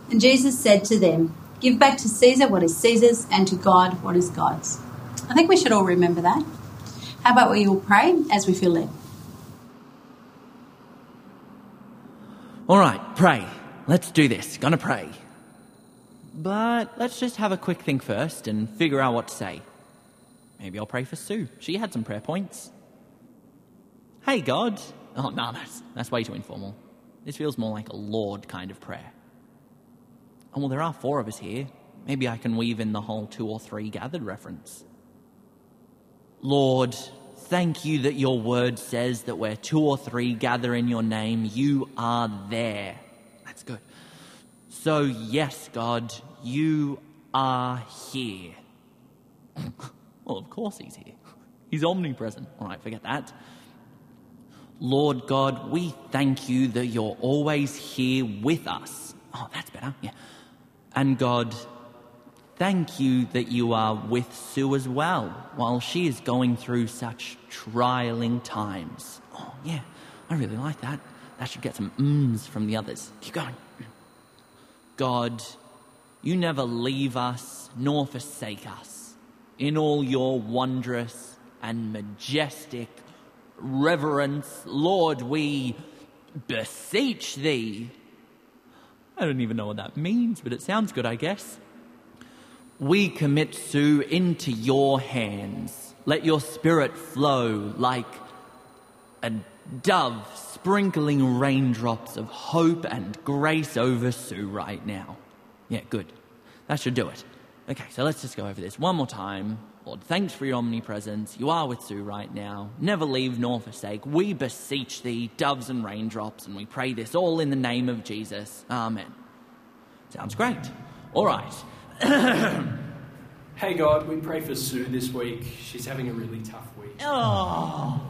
And Jesus said to them, "Give back to Caesar what is Caesar's and to God what is God's." I think we should all remember that. How about we all pray as we feel led? All right, pray. Let's do this. Gonna pray. But let's just have a quick think first and figure out what to say. Maybe I'll pray for Sue. She had some prayer points. Hey, God. Oh, no, that's way too informal. This feels more like a Lord kind of prayer. Oh, well, there are 4 of us here. Maybe I can weave in the whole 2 or 3 gathered reference. Lord, thank you that your word says that where 2 or 3 gather in your name, you are there. That's good. So, yes, God, you are here. Well, of course he's here. He's omnipresent. All right, forget that. Lord God, we thank you that you're always here with us. Oh, that's better, yeah. And God, thank you that you are with Sue as well, while she is going through such trialing times. Oh, yeah, I really like that. That should get some ums from the others. Keep going. God, you never leave us nor forsake us. In all your wondrous and majestic reverence, Lord, we beseech thee. I don't even know what that means, but it sounds good, I guess. We commit Sue into your hands. Let your spirit flow like a dove sprinkling raindrops of hope and grace over Sue right now. Yeah, good. That should do it. Okay, so let's just go over this one more time. Lord, thanks for your omnipresence. You are with Sue right now. Never leave nor forsake. We beseech thee, doves and raindrops, and we pray this all in the name of Jesus. Amen. Sounds great. All right. Hey, God, we pray for Sue this week. She's having a really tough week. Oh.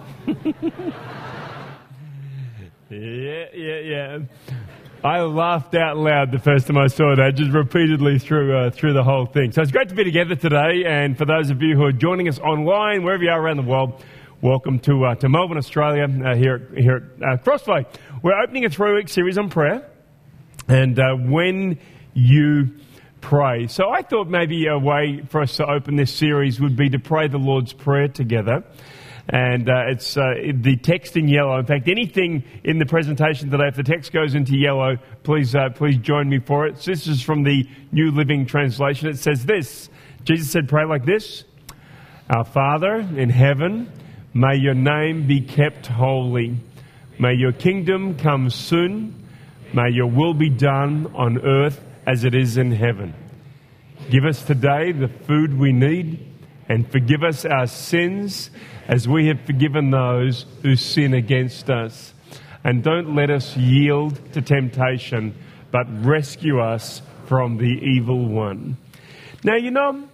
Yeah. I laughed out loud the first time I saw that, just repeatedly through the whole thing. So it's great to be together today, and for those of you who are joining us online, wherever you are around the world, welcome to Melbourne, Australia, here at Crossway. We're opening a 3-week series on prayer, and when you pray. So I thought maybe a way for us to open this series would be to pray the Lord's Prayer together. And it's the text in yellow. In fact, anything in the presentation today, if the text goes into yellow, please join me for it. So this is from the New Living Translation. It says this. Jesus said, pray like this. Our Father in heaven, may your name be kept holy. May your kingdom come soon. May your will be done on earth as it is in heaven. Give us today the food we need, and forgive us our sins as we have forgiven those who sin against us. And don't let us yield to temptation, but rescue us from the evil one. Now, you know,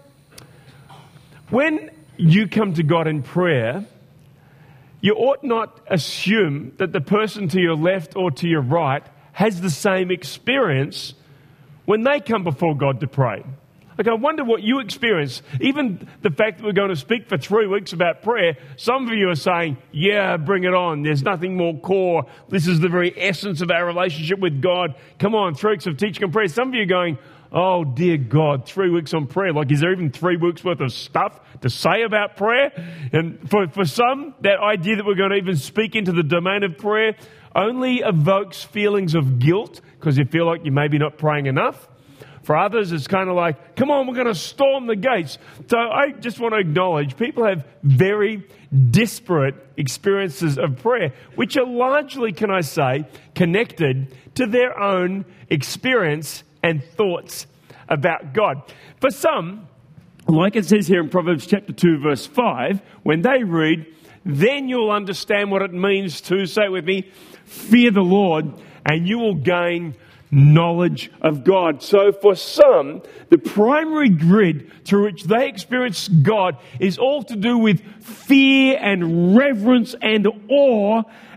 when you come to God in prayer, you ought not assume that the person to your left or to your right has the same experience when they come before God to pray. Like, I wonder what you experience. Even the fact that we're going to speak for 3 weeks about prayer, some of you are saying, yeah, bring it on. There's nothing more core. This is the very essence of our relationship with God. Come on, 3 weeks of teaching on prayer. Some of you are going, oh, dear God, 3 weeks on prayer. Like, is there even 3 weeks worth of stuff to say about prayer? And for some, that idea that we're going to even speak into the domain of prayer only evokes feelings of guilt because you feel like you're maybe not praying enough. For others, it's kind of like, come on, we're going to storm the gates. So I just want to acknowledge people have very disparate experiences of prayer, which are largely, can I say, connected to their own experience and thoughts about God. For some, like it says here in Proverbs chapter 2, verse 5, when they read, then you'll understand what it means to, say it with me, fear the Lord, and you will gain knowledge of God. So for some, the primary grid through which they experience God is all to do with fear and reverence and awe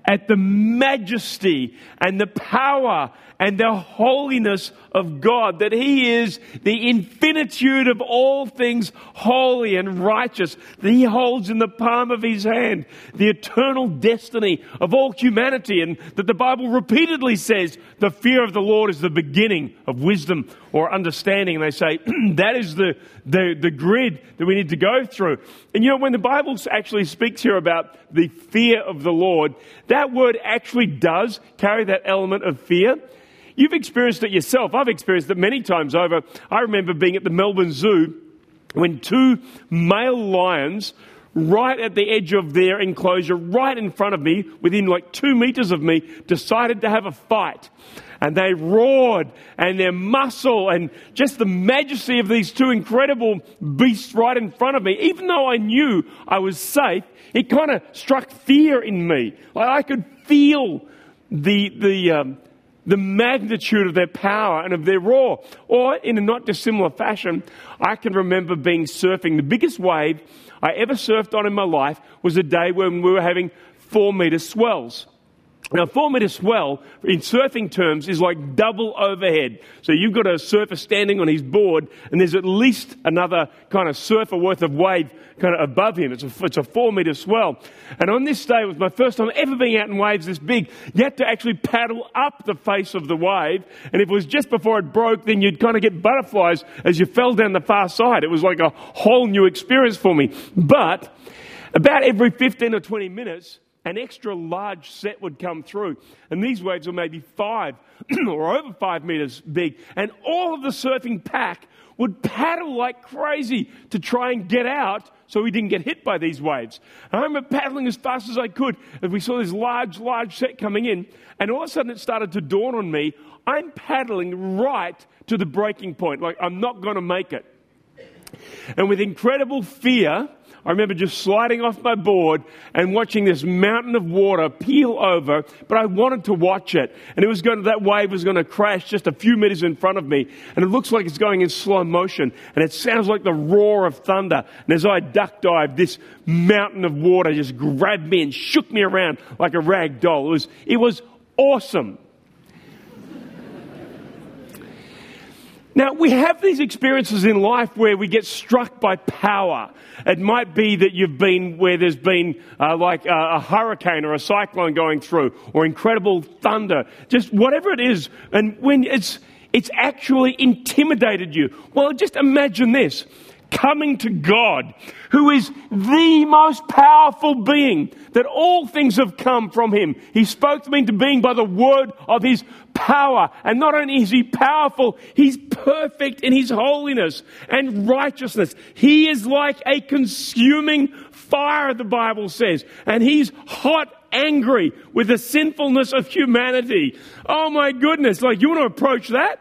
at the majesty and the power and the holiness of God, that He is the infinitude of all things holy and righteous, that He holds in the palm of His hand the eternal destiny of all humanity, and that the Bible repeatedly says the fear of the Lord is the beginning of wisdom or understanding. And they say that is the grid that we need to go through. And you know, when the Bible actually speaks here about the fear of the Lord, that word actually does carry that element of fear. You've experienced it yourself. I've experienced it many times over. I remember being at the Melbourne Zoo when two male lions, right at the edge of their enclosure, right in front of me, within like 2 meters of me, decided to have a fight. And they roared, and their muscle and just the majesty of these two incredible beasts right in front of me, even though I knew I was safe, it kind of struck fear in me. Like I could feel the magnitude of their power and of their roar. Or in a not dissimilar fashion, I can remember being surfing. The biggest wave I ever surfed on in my life was a day when we were having 4-meter swells. Now, 4-meter swell, in surfing terms, is like double overhead. So you've got a surfer standing on his board, and there's at least another kind of surfer worth of wave kind of above him. It's a 4-meter swell. And on this day, it was my first time ever being out in waves this big. You had to actually paddle up the face of the wave, and if it was just before it broke, then you'd kind of get butterflies as you fell down the far side. It was like a whole new experience for me. But about every 15 or 20 minutes, an extra large set would come through. And these waves were maybe 5 or over 5 meters big. And all of the surfing pack would paddle like crazy to try and get out so we didn't get hit by these waves. And I remember paddling as fast as I could as we saw this large set coming in. And all of a sudden it started to dawn on me, I'm paddling right to the breaking point. Like, I'm not going to make it. And with incredible fear, I remember just sliding off my board and watching this mountain of water peel over, but I wanted to watch it. And that wave was going to crash just a few meters in front of me. And it looks like it's going in slow motion. And it sounds like the roar of thunder. And as I duck dived, this mountain of water just grabbed me and shook me around like a rag doll. It was awesome. Now, we have these experiences in life where we get struck by power. It might be that you've been where there's been like a hurricane or a cyclone going through, or incredible thunder, just whatever it is. And when it's actually intimidated you. Well, just imagine this. Coming to God, who is the most powerful being, that all things have come from Him. He spoke them into being by the word of His power. And not only is He powerful, He's perfect in His holiness and righteousness. He is like a consuming fire, the Bible says. And He's hot, angry with the sinfulness of humanity. Oh my goodness, like, you want to approach that?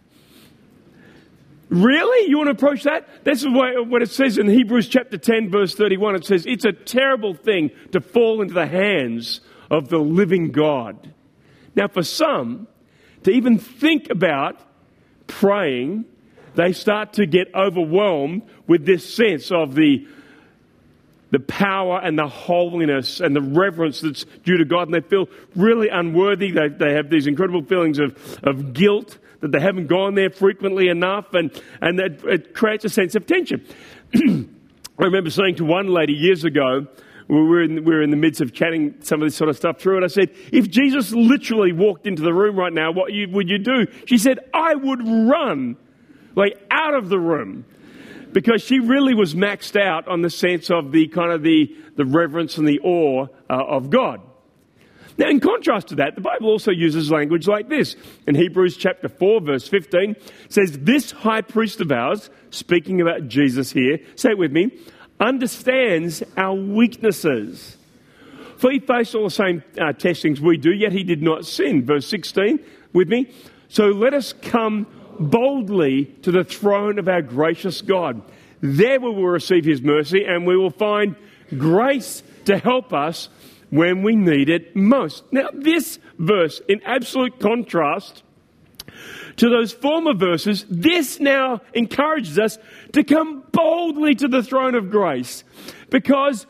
Really? You want to approach that? This is what it says in Hebrews chapter 10, verse 31. It says, it's a terrible thing to fall into the hands of the living God. Now, for some, to even think about praying, they start to get overwhelmed with this sense of the power and the holiness and the reverence that's due to God. And they feel really unworthy. They have these incredible feelings of guilt, that they haven't gone there frequently enough, and that it creates a sense of tension. I remember saying to one lady years ago, we were in the midst of chatting some of this sort of stuff through, and I said, if Jesus literally walked into the room right now, what would you do? She said, I would run, like, out of the room, because she really was maxed out on the sense of the kind of the reverence and the awe of God. Now, in contrast to that, the Bible also uses language like this. In Hebrews chapter 4, verse 15, it says, this high priest of ours, speaking about Jesus here, say it with me, understands our weaknesses. For He faced all the same testings we do, yet He did not sin. Verse 16, with me. So let us come boldly to the throne of our gracious God. There we will receive His mercy, and we will find grace to help us when we need it most. Now, this verse, in absolute contrast to those former verses, this now encourages us to come boldly to the throne of grace, because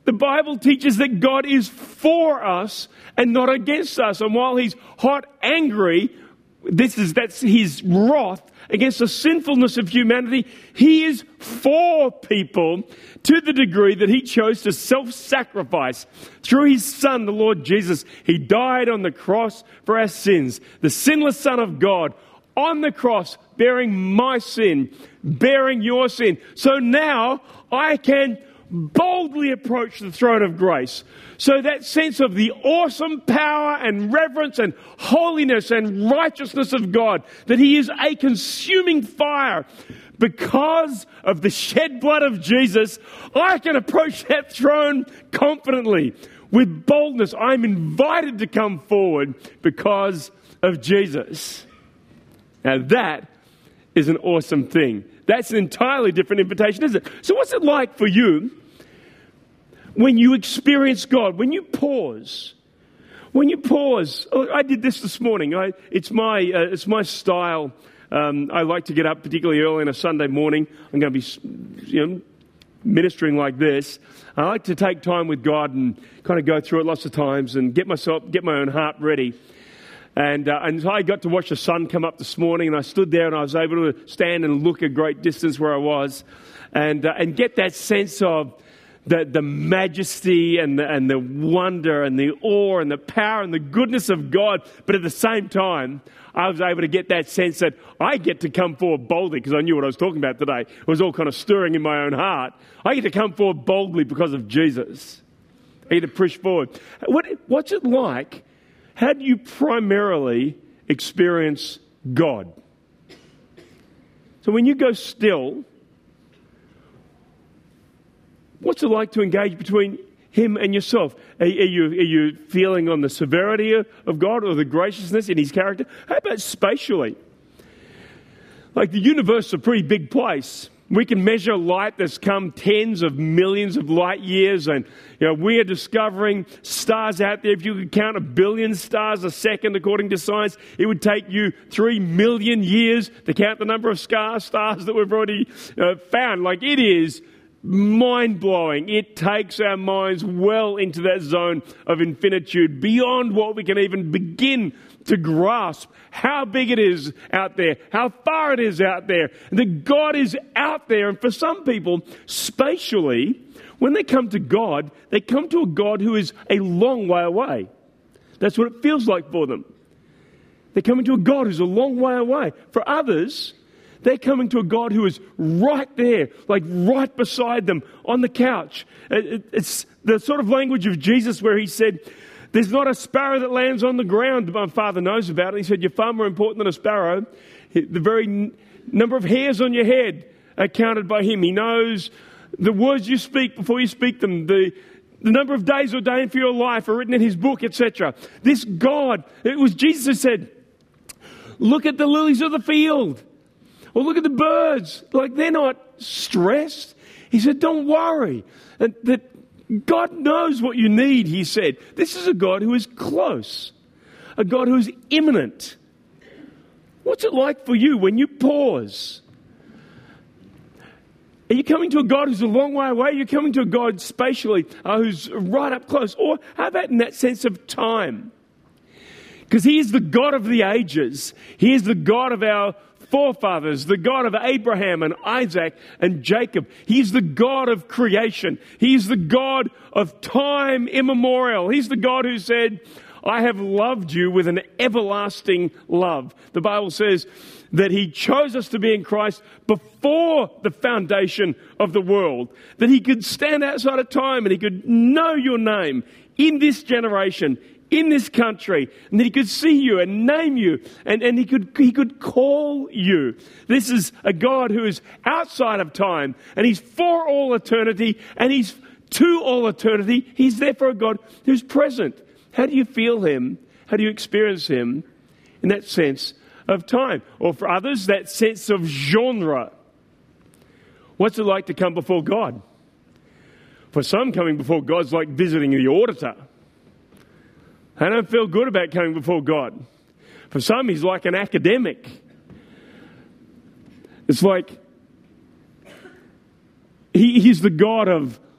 The Bible teaches that God is for us and not against us. And while he's hot angry, that's his wrath against the sinfulness of humanity, he is for people to the degree that he chose to self-sacrifice through his Son, the Lord Jesus. He died on the cross for our sins. The sinless Son of God on the cross, bearing my sin, bearing your sin. So now I can boldly approach the throne of grace. So that sense of the awesome power and reverence and holiness and righteousness of God, that he is a consuming fire, because of the shed blood of Jesus, I can approach that throne confidently, with boldness. I'm invited to come forward because of Jesus. Now that is an awesome thing. That's an entirely different invitation, isn't it? So what's it like for you when you experience God, when you pause? When you pause, I did this morning. It's my style. I like to get up particularly early on a Sunday morning. I'm going to be, ministering like this. I like to take time with God and kind of go through it lots of times and get my own heart ready. And so I got to watch the sun come up this morning, and I stood there and I was able to stand and look a great distance where I was, and get that sense of the majesty and the wonder and the awe and the power and the goodness of God. But at the same time, I was able to get that sense that I get to come forward boldly, because I knew what I was talking about today. It was all kind of stirring in my own heart. I get to come forward boldly because of Jesus. I get to push forward. What's it like? How do you primarily experience God? So when you go still, what's it like to engage between him and yourself? Are you feeling on the severity of God or the graciousness in his character? How about spatially? Like, the universe is a pretty big place. We can measure light that's come tens of millions of light years, and we are discovering stars out there. If you could count 1 billion stars a second, according to science, it would take you 3 million years to count the number of stars that we've already found. Like, it is mind-blowing. It takes our minds well into that zone of infinitude, beyond what we can even begin to grasp. How big it is out there, how far it is out there, that God is out there. And for some people, spatially, when they come to God, they come to a God who is a long way away. That's what it feels like for them. They're coming to a God who's a long way away. For others, they're coming to a God who is right there, like right beside them on the couch. It's the sort of language of Jesus where he said, "There's not a sparrow that lands on the ground." My Father knows about it. He said, "You're far more important than a sparrow." The very number of hairs on your head are counted by him. He knows the words you speak before you speak them. The number of days ordained for your life are written in his book, etc. This God, it was Jesus who said, "Look at the lilies of the field. Or look at the birds." Like, they're not stressed. He said, "Don't worry." And that God knows what you need, he said. This is a God who is close. A God who is imminent. What's it like for you when you pause? Are you coming to a God who's a long way away? Are you coming to a God spatially who's right up close? Or how about in that sense of time? Because he is the God of the ages. He is the God of our forefathers, the God of Abraham and Isaac and Jacob. He's the God of creation. He's the God of time immemorial. He's the God who said, "I have loved you with an everlasting love." The Bible says that he chose us to be in Christ before the foundation of the world, that he could stand outside of time and he could know your name in this generation, in this country, and that he could see you and name you, and he could call you. This is a God who is outside of time, and he's for all eternity, and he's to all eternity. He's therefore a God who's present. How do you feel him? How do you experience him in that sense of time? Or for others, that sense of genre. What's it like to come before God? For some, coming before God's like visiting the auditor. I don't feel good about coming before God. For some, he's like an academic. It's like he's the God of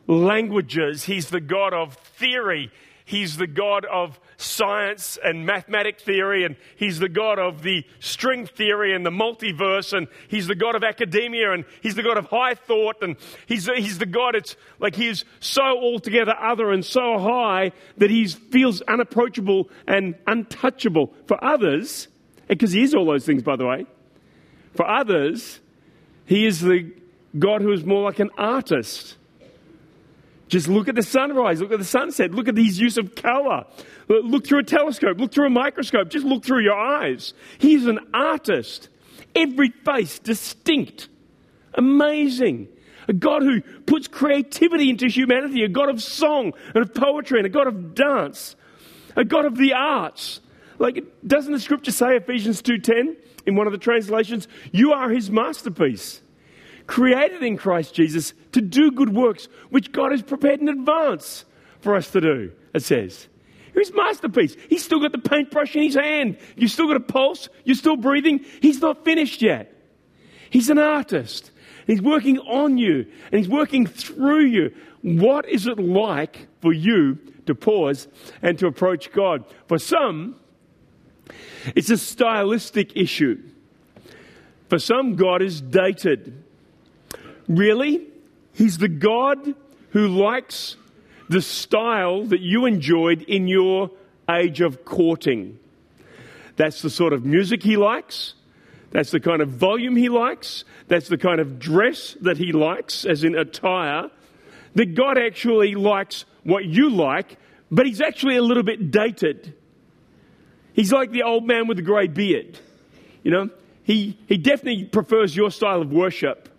languages. He's the God of theory. He's the God of science and mathematic theory, and he's the God of the string theory and the multiverse, and he's the God of academia, and he's the God of high thought, and he's the God, it's like he's so altogether other and so high that he feels unapproachable and untouchable. For others, because he is all those things, by the way, for others, he is the God who is more like an artist. Just look at the sunrise, look at the sunset, look at his use of colour. Look through a telescope, look through a microscope, just look through your eyes. He's an artist. Every face distinct. Amazing. A God who puts creativity into humanity, a God of song and of poetry and a God of dance. A God of the arts. Like, doesn't the scripture say, Ephesians 2:10, in one of the translations, you are his masterpiece, created in Christ Jesus to do good works, which God has prepared in advance for us to do, it says. His masterpiece. He's still got the paintbrush in his hand. You've still got a pulse. You're still breathing. He's not finished yet. He's an artist. He's working on you, and he's working through you. What is it like for you to pause and to approach God? For some, it's a stylistic issue. For some, God is dated. Really? He's the God who likes the style that you enjoyed in your age of courting. That's the sort of music he likes. That's the kind of volume he likes. That's the kind of dress that he likes, as in attire. That God actually likes what you like, but he's actually a little bit dated. He's like the old man with the grey beard. You know, he definitely prefers your style of worship.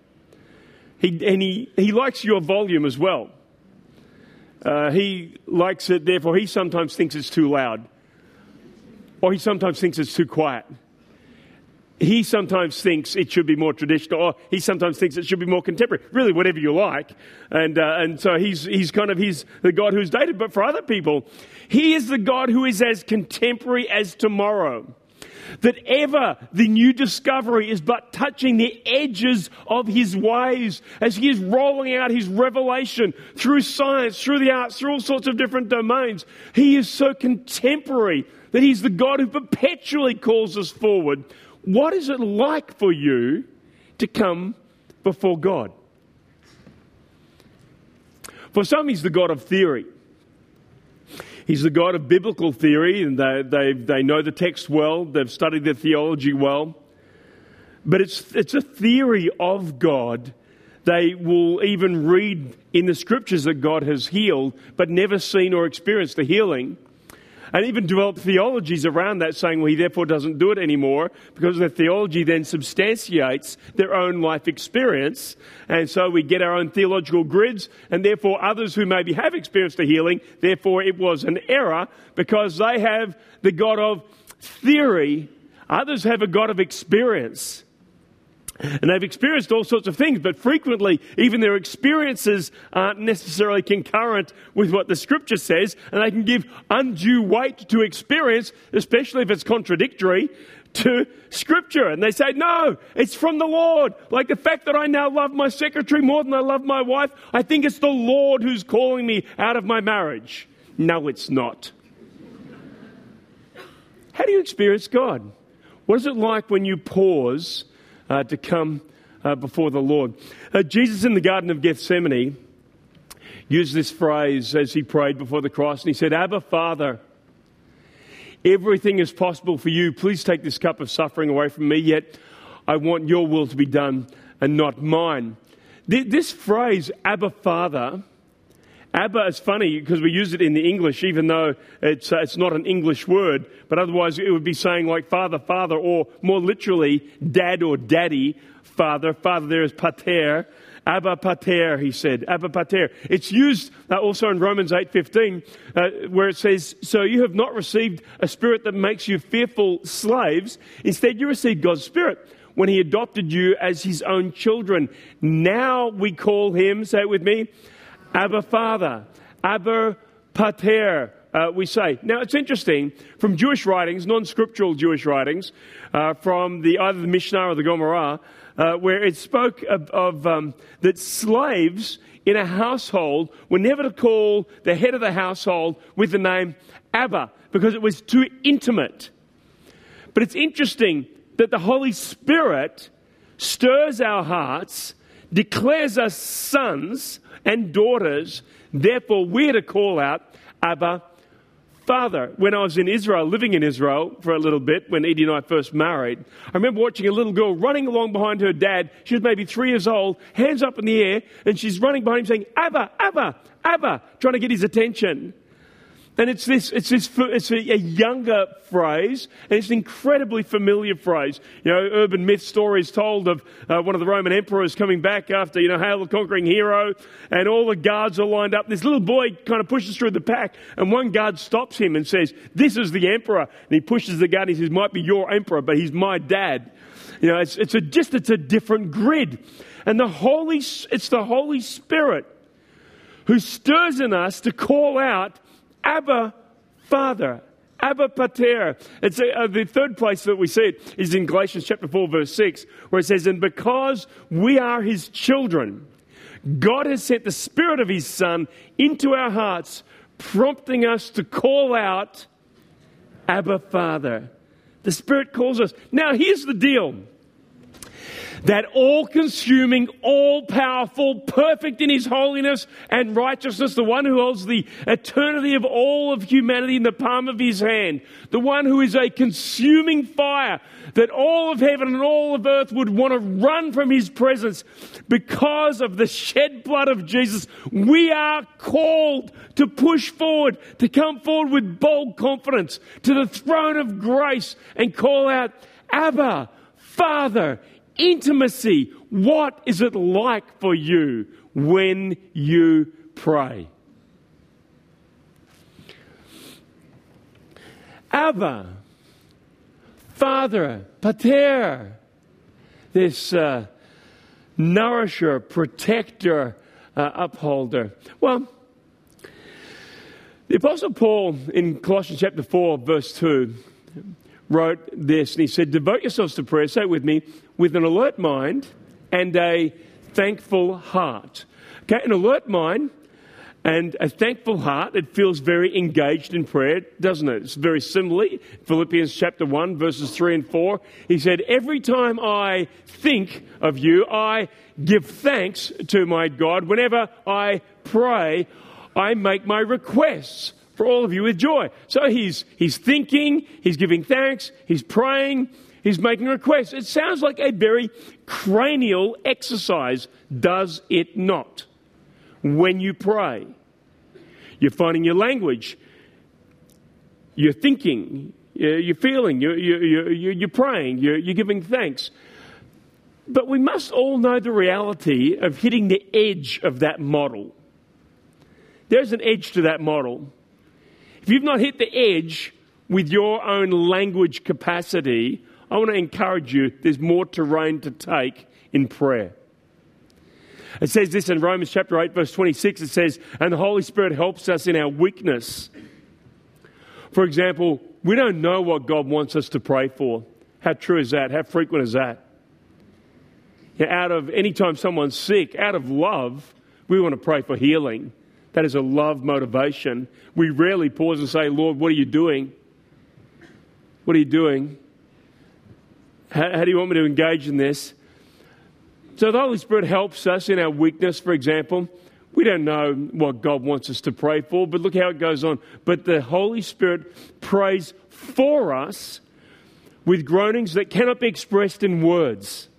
He likes your volume as well. He likes it, therefore he sometimes thinks it's too loud. Or he sometimes thinks it's too quiet. He sometimes thinks it should be more traditional, or he sometimes thinks it should be more contemporary. Really, whatever you like. And so he's the God who's dated. But for other people, he is the God who is as contemporary as tomorrow. That ever the new discovery is but touching the edges of his ways as he is rolling out his revelation through science, through the arts, through all sorts of different domains. He is so contemporary that he's the God who perpetually calls us forward. What is it like for you to come before God? For some, he's the God of theory. He's the God of biblical theory, and they know the text well. They've studied their theology well. But it's a theory of God. They will even read in the scriptures that God has healed, but never seen or experienced the healing. And even develop theologies around that, saying, well, he therefore doesn't do it anymore, because their theology then substantiates their own life experience. And so we get our own theological grids, and therefore others who maybe have experienced the healing, therefore it was an error, because they have the God of theory. Others have a God of experience. And they've experienced all sorts of things, but frequently even their experiences aren't necessarily concurrent with what the scripture says, and they can give undue weight to experience, especially if it's contradictory to scripture. And they say, no, it's from the Lord. Like the fact that I now love my secretary more than I love my wife, I think it's the Lord who's calling me out of my marriage. No, it's not. How do you experience God? What is it like when you pause to come before the Lord? Jesus in the Garden of Gethsemane used this phrase as he prayed before the cross, and he said, Abba, Father, everything is possible for you. Please take this cup of suffering away from me, yet I want your will to be done and not mine. This phrase, Abba, Father, Abba is funny because we use it in the English, even though it's not an English word, but otherwise it would be saying like father, father, or more literally, dad or daddy, father. Father there is pater. Abba pater, he said. Abba pater. It's used also in Romans 8:15, where it says, so you have not received a spirit that makes you fearful slaves. Instead, you received God's Spirit when he adopted you as his own children. Now we call him, say it with me, Abba Father, Abba Pater, we say. Now, it's interesting, from Jewish writings, non-scriptural Jewish writings, from either the Mishnah or the Gemara, where it spoke of that slaves in a household were never to call the head of the household with the name Abba, because it was too intimate. But it's interesting that the Holy Spirit stirs our hearts, declares us sons and daughters, therefore we're to call out Abba, Father. When I was in Israel, living in Israel for a little bit, when Edie and I first married, I remember watching a little girl running along behind her dad. She was maybe 3 years old, hands up in the air, and she's running behind him saying, Abba, Abba, Abba, trying to get his attention. And it's a younger phrase, and it's an incredibly familiar phrase. You know, urban myth stories told of one of the Roman emperors coming back after, hail the conquering hero, and all the guards are lined up. This little boy kind of pushes through the pack, and one guard stops him and says, "This is the emperor." And he pushes the guard and he says, "Might be your emperor, but he's my dad." It's a different grid. And it's the Holy Spirit who stirs in us to call out Abba, Father, Abba Pater. It's the third place that we see it is in Galatians chapter 4, verse 6, where it says, "And because we are his children, God has sent the Spirit of his Son into our hearts, prompting us to call out Abba, Father." The Spirit calls us. Now, here's the deal. That all-consuming, all-powerful, perfect in his holiness and righteousness, the one who holds the eternity of all of humanity in the palm of his hand, the one who is a consuming fire, that all of heaven and all of earth would want to run from his presence because of the shed blood of Jesus. We are called to push forward, to come forward with bold confidence to the throne of grace and call out, Abba, Father. Intimacy. What is it like for you when you pray? Abba, Father, Pater, this nourisher, protector, upholder. Well, the Apostle Paul in Colossians chapter 4, verse 2, wrote this, and he said, "Devote yourselves to prayer," say it with me, "with an alert mind and a thankful heart." Okay, an alert mind and a thankful heart, it feels very engaged in prayer, doesn't it? It's very similarly, Philippians chapter 1, verses 3 and 4, he said, "Every time I think of you, I give thanks to my God. Whenever I pray, I make my requests for all of you with joy." So he's thinking, he's giving thanks, he's praying, he's making requests. It sounds like a very cranial exercise, does it not? When you pray, you're finding your language, you're thinking, you're feeling, you're praying, you're giving thanks. But we must all know the reality of hitting the edge of that model. There's an edge to that model. If you've not hit the edge with your own language capacity, I want to encourage you, there's more terrain to take in prayer. It says this in Romans chapter 8, verse 26, it says, "And the Holy Spirit helps us in our weakness." For example, we don't know what God wants us to pray for. How true is that? How frequent is that? Out of any time someone's sick, out of love, we want to pray for healing. That is a love motivation. We rarely pause and say, "Lord, what are you doing? What are you doing? How do you want me to engage in this?" So the Holy Spirit helps us in our weakness, for example. We don't know what God wants us to pray for, but look how it goes on. But the Holy Spirit prays for us with groanings that cannot be expressed in words.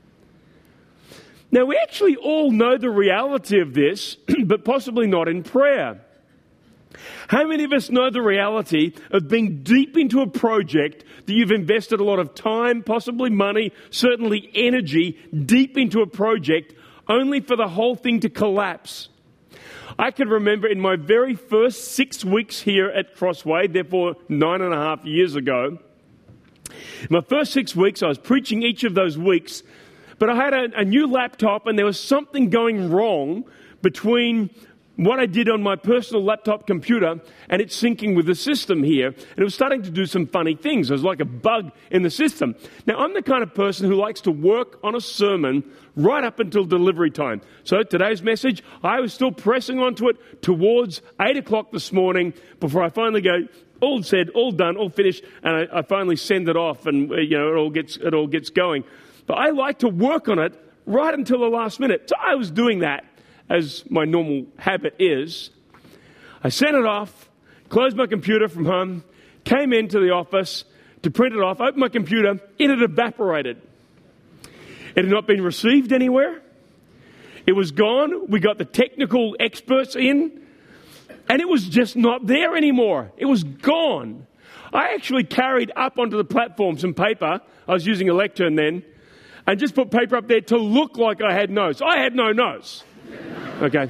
Now, we actually all know the reality of this, but possibly not in prayer. How many of us know the reality of being deep into a project that you've invested a lot of time, possibly money, certainly energy, deep into a project, only for the whole thing to collapse? I can remember in my very first 6 weeks here at Crossway, therefore 9.5 years ago, in my first 6 weeks, I was preaching each of those weeks, but I had a new laptop and there was something going wrong between what I did on my personal laptop computer, and it's syncing with the system here, and it was starting to do some funny things. There was like a bug in the system. Now, I'm the kind of person who likes to work on a sermon right up until delivery time. So today's message, I was still pressing onto it towards 8 o'clock this morning before I finally go, all said, all done, all finished, and I finally send it off, and it all gets going. But I like to work on it right until the last minute. So I was doing that, as my normal habit is. I sent it off, closed my computer from home, came into the office to print it off, opened my computer, it had evaporated. It had not been received anywhere. It was gone. We got the technical experts in, and it was just not there anymore. It was gone. I actually carried up onto the platform some paper. I was using a lectern then, and just put paper up there to look like I had notes. I had no notes. Okay.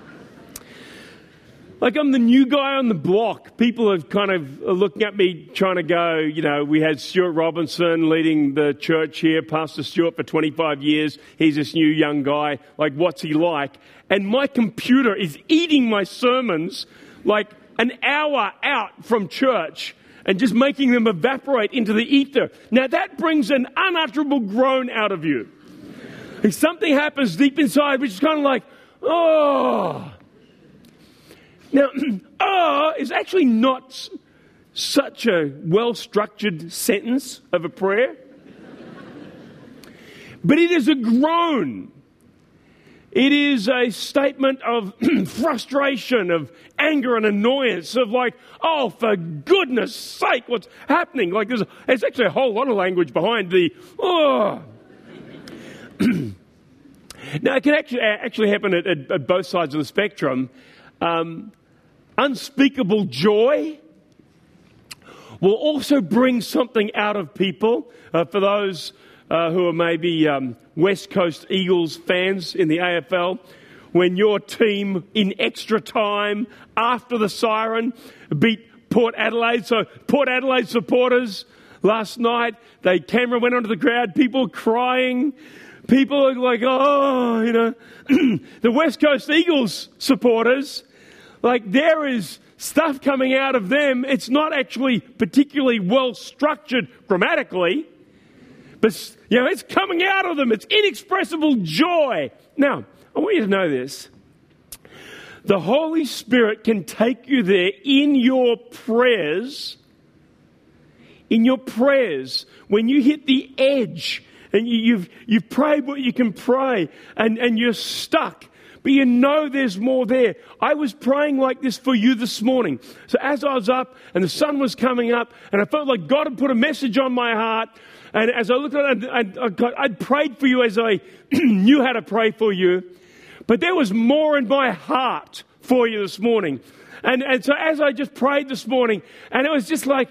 Like I'm the new guy on the block. People are kind of looking at me trying to go, we had Stuart Robinson leading the church here, Pastor Stuart for 25 years. He's this new young guy. Like, what's he like? And my computer is eating my sermons like an hour out from church and just making them evaporate into the ether. Now that brings an unutterable groan out of you. If something happens deep inside, which is kind of like, oh. Now, is actually not such a well-structured sentence of a prayer. But it is a groan. It is a statement of frustration, of anger and annoyance, of like, oh, for goodness sake, what's happening? Like there's actually a whole lot of language behind the, oh. Now, it can actually happen at both sides of the spectrum. Unspeakable joy will also bring something out of people. For those who are maybe West Coast Eagles fans in the AFL, when your team in extra time after the siren beat Port Adelaide. So Port Adelaide supporters last night, camera went onto the crowd, people crying. People are like, the West Coast Eagles supporters, like there is stuff coming out of them. It's not actually particularly well structured grammatically, but it's coming out of them. It's inexpressible joy. Now, I want you to know this. The Holy Spirit can take you there in your prayers. In your prayers, when you hit the edge and you've prayed what you can pray and you're stuck, but you know there's more there. I was praying like this for you this morning. So as I was up and the sun was coming up and I felt like God had put a message on my heart, and as I looked at it, I'd prayed for you as I knew how to pray for you. But there was more in my heart for you this morning. And so as I just prayed this morning, and it was just like,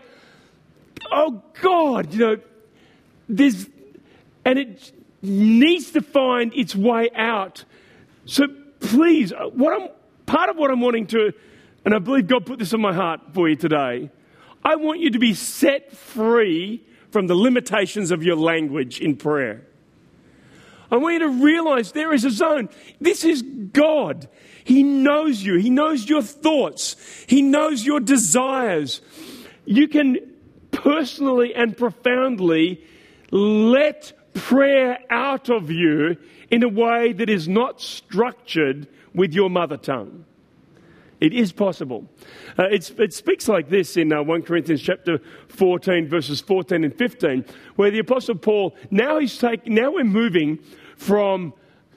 oh God, there's, and it needs to find its way out. So please, part of what I'm wanting to, and I believe God put this in my heart for you today, I want you to be set free from the limitations of your language in prayer. I want you to realize there is a zone. This is God. He knows you. He knows your thoughts. He knows your desires. You can personally and profoundly let prayer out of you in a way that is not structured with your mother tongue. It is possible. It speaks like this in 1 Corinthians chapter 14, verses 14 and 15, where the Apostle Paul, now we're moving from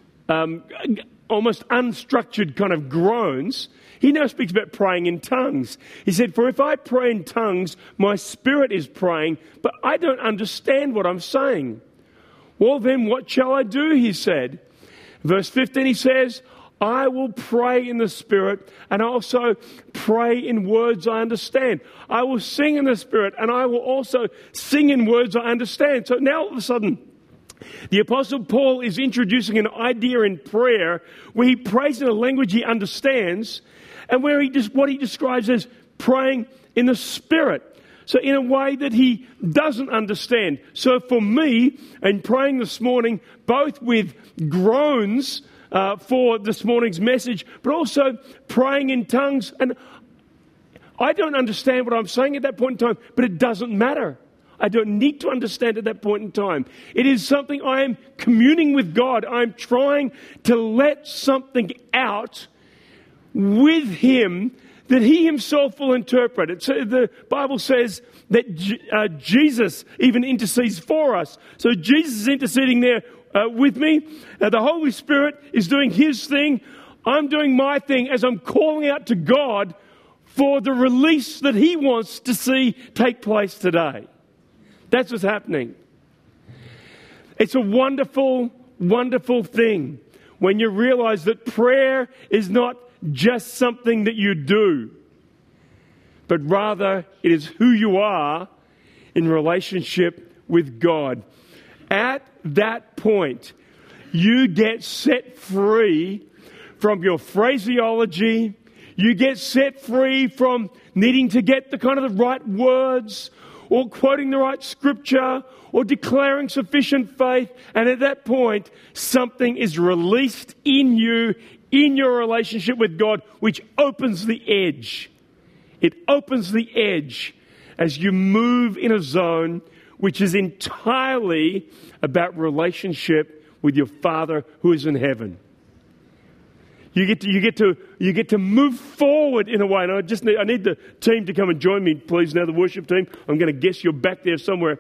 almost unstructured kind of groans. He now speaks about praying in tongues. He said, for if I pray in tongues, my spirit is praying, but I don't understand what I'm saying. Well, then what shall I do? He said. Verse 15, he says, I will pray in the Spirit and also pray in words I understand. I will sing in the Spirit and I will also sing in words I understand. So now all of a sudden, the Apostle Paul is introducing an idea in prayer where he prays in a language he understands and where what he describes as praying in the Spirit. So in a way that he doesn't understand. So for me, in praying this morning, both with groans for this morning's message, but also praying in tongues. And I don't understand what I'm saying at that point in time, but it doesn't matter. I don't need to understand at that point in time. It is something I am communing with God. I'm trying to let something out with Him that He Himself will interpret. The Bible says that Jesus even intercedes for us. So Jesus is interceding there with me. The Holy Spirit is doing His thing. I'm doing my thing as I'm calling out to God for the release that He wants to see take place today. That's what's happening. It's a wonderful, wonderful thing when you realize that prayer is not just something that you do, but rather it is who you are in relationship with God. At that point, you get set free from your phraseology. You get set free from needing to get the kind of the right words, or quoting the right scripture, or declaring sufficient faith. And at that point, something is released in you, in your relationship with God, which opens the edge. It opens the edge as you move in a zone which is entirely about relationship with your Father who is in heaven. You get to move forward in a way. And I need the team to come and join me, please. Now, the worship team. I'm going to guess you're back there somewhere.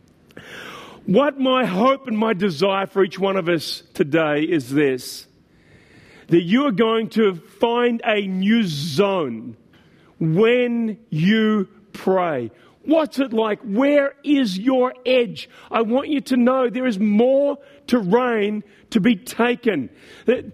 What my hope and my desire for each one of us today is this: that you are going to find a new zone when you pray. What's it like? Where is your edge? I want you to know there is more terrain to be taken. That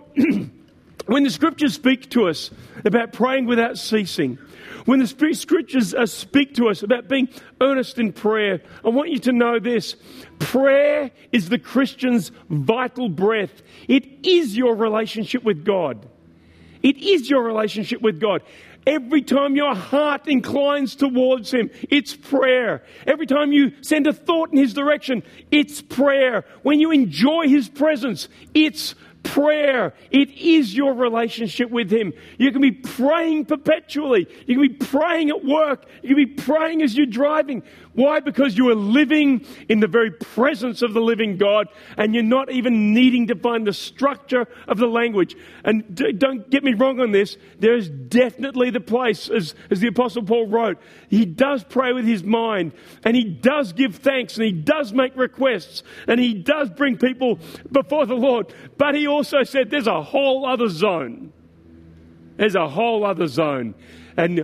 when the scriptures speak to us about praying without ceasing, when the scriptures speak to us about being earnest in prayer, I want you to know this: prayer is the Christian's vital breath. It is your relationship with God. It is your relationship with God. Every time your heart inclines towards Him, it's prayer. Every time you send a thought in His direction, it's prayer. When you enjoy His presence, it's prayer. It is your relationship with Him. You can be praying perpetually. You can be praying at work. You can be praying as you're driving. Why? Because you are living in the very presence of the living God, and you're not even needing to find the structure of the language. And don't get me wrong on this. There is definitely the place, as the Apostle Paul wrote, he does pray with his mind, and he does give thanks, and he does make requests, and he does bring people before the Lord. But he also said there's a whole other zone. There's a whole other zone. And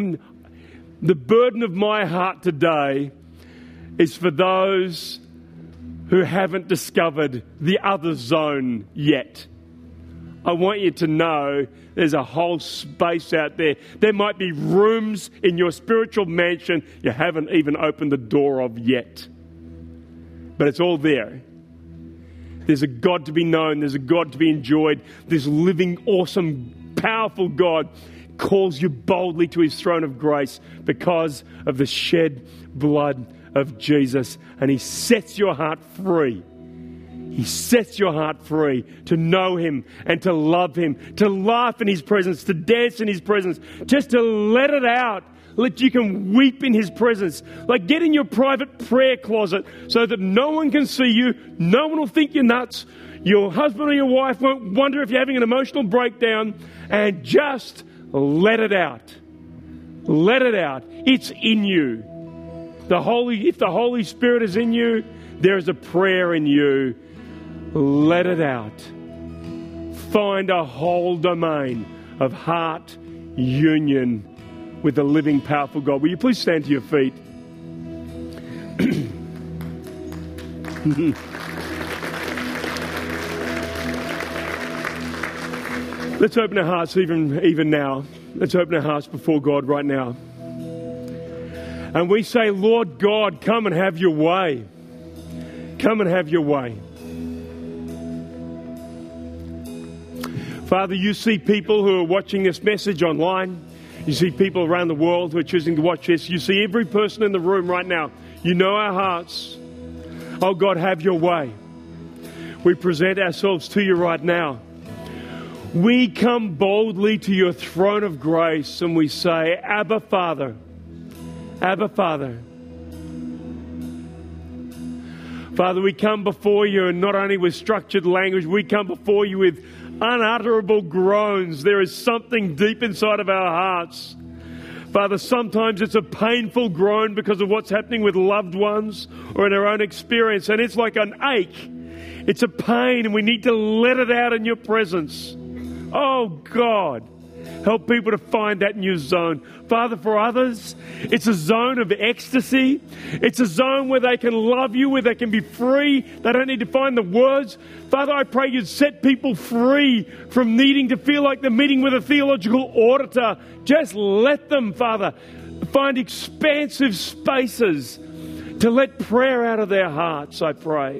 the burden of my heart today is for those who haven't discovered the other zone yet. I want you to know there's a whole space out there. There might be rooms in your spiritual mansion you haven't even opened the door of yet. But it's all there. There's a God to be known. There's a God to be enjoyed. This living, awesome, powerful God calls you boldly to His throne of grace because of the shed blood of Jesus. And He sets your heart free. He sets your heart free to know Him and to love Him, to laugh in His presence, to dance in His presence, just to let it out. Let you can weep in His presence. Like, get in your private prayer closet so that no one can see you. No one will think you're nuts. Your husband or your wife won't wonder if you're having an emotional breakdown. And just let it out. Let it out. It's in you. If the Holy Spirit is in you, there is a prayer in you. Let it out. Find a whole domain of heart union with the living, powerful God. Will you please stand to your feet? Let's open our hearts even now. Let's open our hearts before God right now. And we say, Lord God, come and have your way. Come and have your way. Father, you see people who are watching this message online. You see people around the world who are choosing to watch this. You see every person in the room right now. You know our hearts. Oh God, have your way. we present ourselves to you right now. We come boldly to your throne of grace and we say, Abba, Father. Abba, Father. Father, we come before you, and not only with structured language, we come before you with unutterable groans. There is something deep inside of our hearts. Father, sometimes it's a painful groan because of what's happening with loved ones or in our own experience, and it's like an ache. It's a pain, and we need to let it out in your presence. Oh, God, help people to find that new zone. Father, for others, it's a zone of ecstasy. It's a zone where they can love you, where they can be free. They don't need to find the words. Father, I pray you'd set people free from needing to feel like they're meeting with a theological auditor. Just let them, Father, find expansive spaces to let prayer out of their hearts, I pray.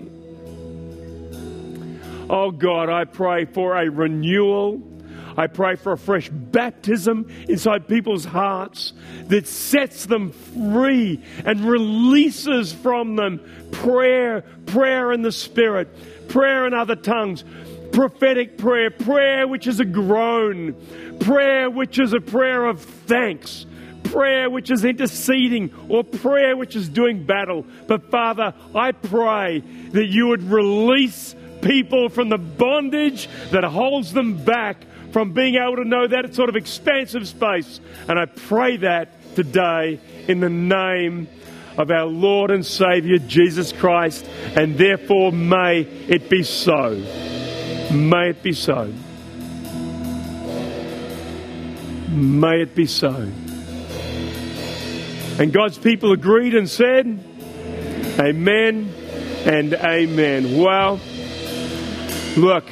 Oh God, I pray for a renewal. I pray for a fresh baptism inside people's hearts that sets them free and releases from them prayer in the Spirit, prayer in other tongues, prophetic prayer, prayer which is a groan, prayer which is a prayer of thanks, prayer which is interceding, or prayer which is doing battle. But Father, I pray that you would release people from the bondage that holds them back from being able to know that sort of expansive space. And I pray that today in the name of our Lord and Saviour, Jesus Christ. And therefore, may it be so. May it be so. May it be so. And God's people agreed and said, Amen and amen. Well, look,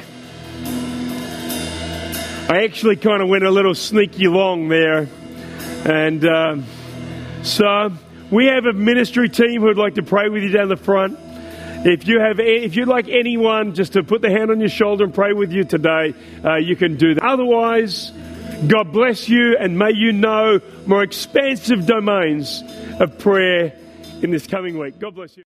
I actually kind of went a little sneaky long there. And so we have a ministry team who would like to pray with you down the front. If you'd like anyone just to put their hand on your shoulder and pray with you today, you can do that. Otherwise, God bless you, and may you know more expansive domains of prayer in this coming week. God bless you.